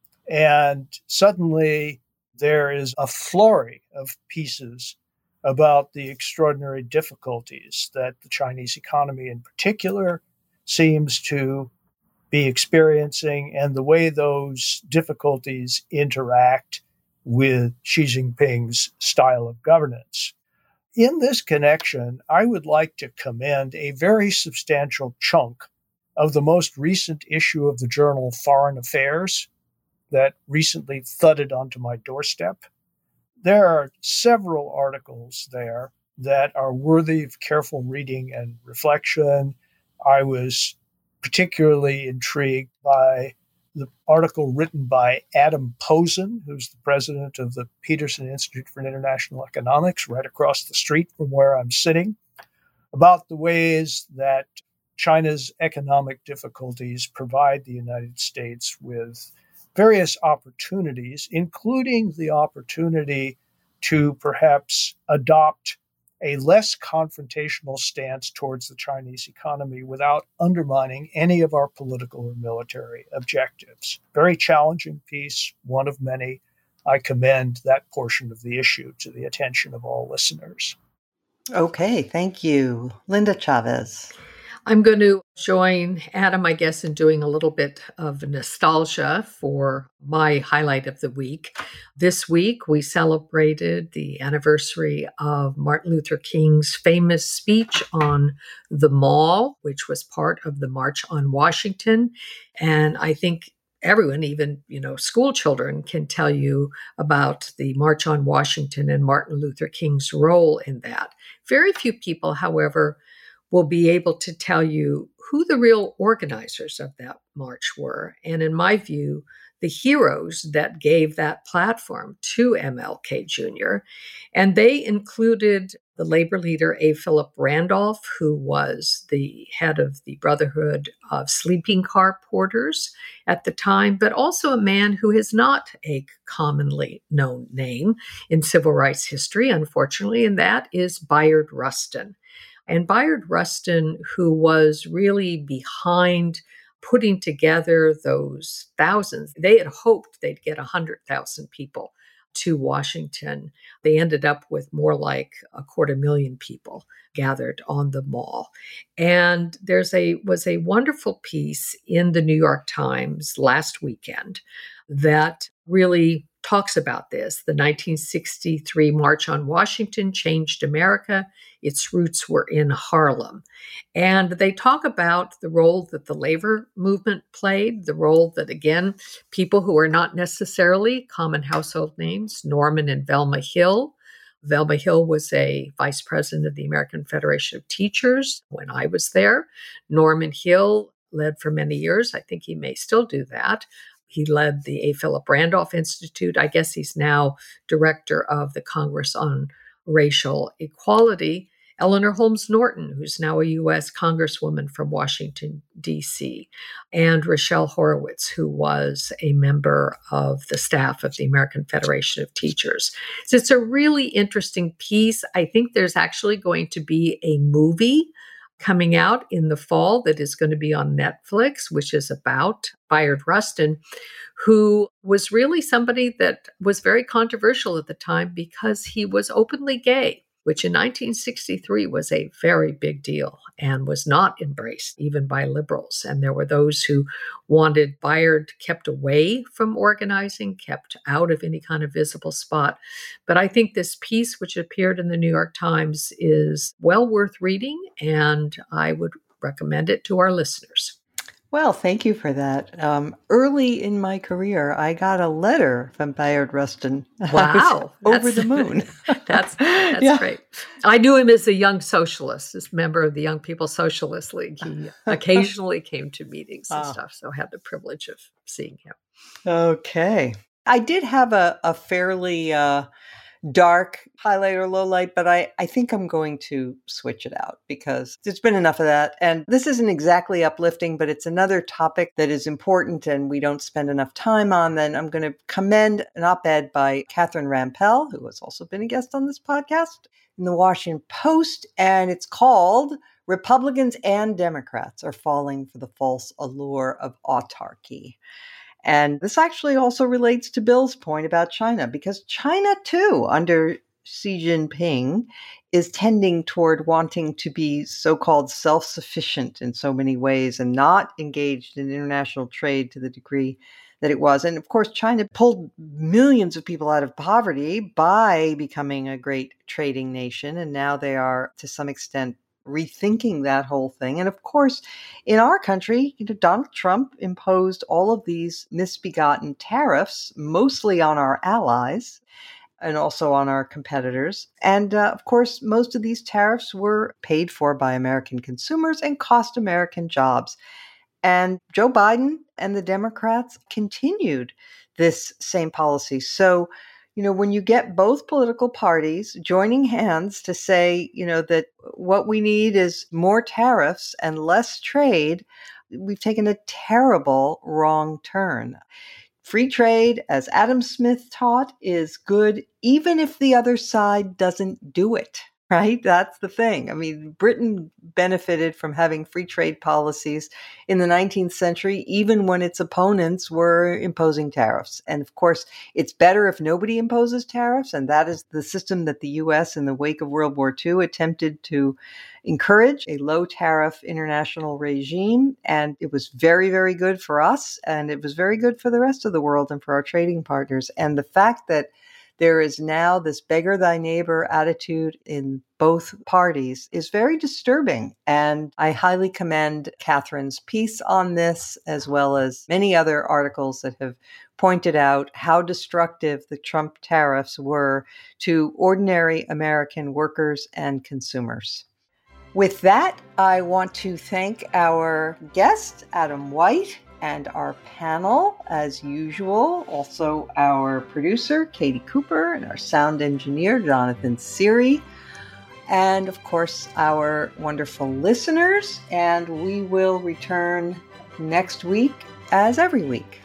And suddenly there is a flurry of pieces about the extraordinary difficulties that the Chinese economy in particular seems to be experiencing and the way those difficulties interact with Xi Jinping's style of governance. In this connection, I would like to commend a very substantial chunk of the most recent issue of the journal Foreign Affairs that recently thudded onto my doorstep. There are several articles there that are worthy of careful reading and reflection. I was particularly intrigued by the article written by Adam Posen, who's the president of the Peterson Institute for International Economics, right across the street from where I'm sitting, about the ways that China's economic difficulties provide the United States with various opportunities, including the opportunity to perhaps adopt a less confrontational stance towards the Chinese economy without undermining any of our political or military objectives. Very challenging piece, one of many. I commend that portion of the issue to the attention of all listeners. Okay, thank you. Linda Chavez. I'm going to join Adam, I guess, in doing a little bit of nostalgia for my highlight of the week. This week, we celebrated the anniversary of Martin Luther King's famous speech on the Mall, which was part of the March on Washington. And I think everyone, even, you know, school children, can tell you about the March on Washington and Martin Luther King's role in that. Very few people, however, will be able to tell you who the real organizers of that march were. And in my view, the heroes that gave that platform to M L K Junior And they included the labor leader A. Philip Randolph, who was the head of the Brotherhood of Sleeping Car Porters at the time, but also a man who is not a commonly known name in civil rights history, unfortunately, and that is Bayard Rustin. And Bayard Rustin, who was really behind putting together those thousands, they had hoped they'd get one hundred thousand people to Washington. They ended up with more like a quarter million people gathered on the Mall. And there's a was a wonderful piece in the New York Times last weekend that really talks about this. The nineteen sixty-three March on Washington changed America. Its roots were in Harlem. And they talk about the role that the labor movement played, the role that, again, people who are not necessarily common household names, Norman and Velma Hill. Velma Hill was a vice president of the American Federation of Teachers when I was there. Norman Hill led for many years. I think he may still do that. He led the A. Philip Randolph Institute. I guess he's now director of the Congress on Racial Equality. Eleanor Holmes Norton, who's now a U S Congresswoman from Washington, D C, and Rochelle Horowitz, who was a member of the staff of the American Federation of Teachers. So it's a really interesting piece. I think there's actually going to be a movie coming out in the fall that is going to be on Netflix, which is about Bayard Rustin, who was really somebody that was very controversial at the time because he was openly gay, which in nineteen sixty-three was a very big deal and was not embraced even by liberals. And there were those who wanted Bayard kept away from organizing, kept out of any kind of visible spot. But I think this piece, which appeared in the New York Times, is well worth reading, and I would recommend it to our listeners. Well, thank you for that. Um, early in my career, I got a letter from Bayard Rustin. Wow. Over the moon. that's that's yeah. great. I knew him as a young socialist, as member of the Young People's Socialist League. He occasionally came to meetings and oh. stuff, so I had the privilege of seeing him. Okay. I did have a, a fairly uh, dark highlight or low light, but I, I think I'm going to switch it out because there's been enough of that. And this isn't exactly uplifting, but it's another topic that is important and we don't spend enough time on. Then I'm going to commend an op-ed by Catherine Rampell, who has also been a guest on this podcast, in the Washington Post. And it's called Republicans and Democrats Are Falling for the False Allure of Autarky. And this actually also relates to Bill's point about China, because China, too, under Xi Jinping, is tending toward wanting to be so-called self-sufficient in so many ways and not engaged in international trade to the degree that it was. And of course, China pulled millions of people out of poverty by becoming a great trading nation. And now they are, to some extent, rethinking that whole thing. And of course, in our country, you know, Donald Trump imposed all of these misbegotten tariffs, mostly on our allies and also on our competitors. And uh, of course, most of these tariffs were paid for by American consumers and cost American jobs. And Joe Biden and the Democrats continued this same policy. So, you know, when you get both political parties joining hands to say, you know, that what we need is more tariffs and less trade, we've taken a terrible wrong turn. Free trade, as Adam Smith taught, is good even if the other side doesn't do it. Right? That's the thing. I mean, Britain benefited from having free trade policies in the nineteenth century, even when its opponents were imposing tariffs. And of course, it's better if nobody imposes tariffs. And that is the system that the U S in the wake of World War Two attempted to encourage, a low tariff international regime. And it was very, very good for us. And it was very good for the rest of the world and for our trading partners. And the fact that there is now this beggar thy neighbor attitude in both parties is very disturbing. And I highly commend Catherine's piece on this, as well as many other articles that have pointed out how destructive the Trump tariffs were to ordinary American workers and consumers. With that, I want to thank our guest, Adam White, and our panel, as usual, also our producer, Katie Cooper, and our sound engineer, Jonathan Seary, and of course, our wonderful listeners. And we will return next week, as every week.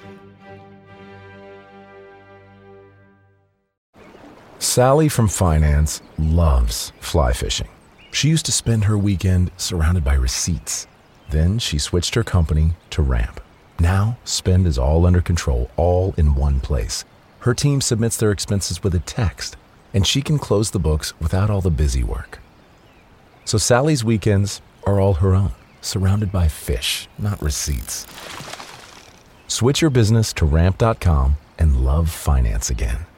Sally from finance loves fly fishing. She used to spend her weekend surrounded by receipts. Then she switched her company to Ramp. Now, spend is all under control, all in one place. Her team submits their expenses with a text, and she can close the books without all the busy work. So Sally's weekends are all her own, surrounded by fish, not receipts. Switch your business to ramp dot com and love finance again.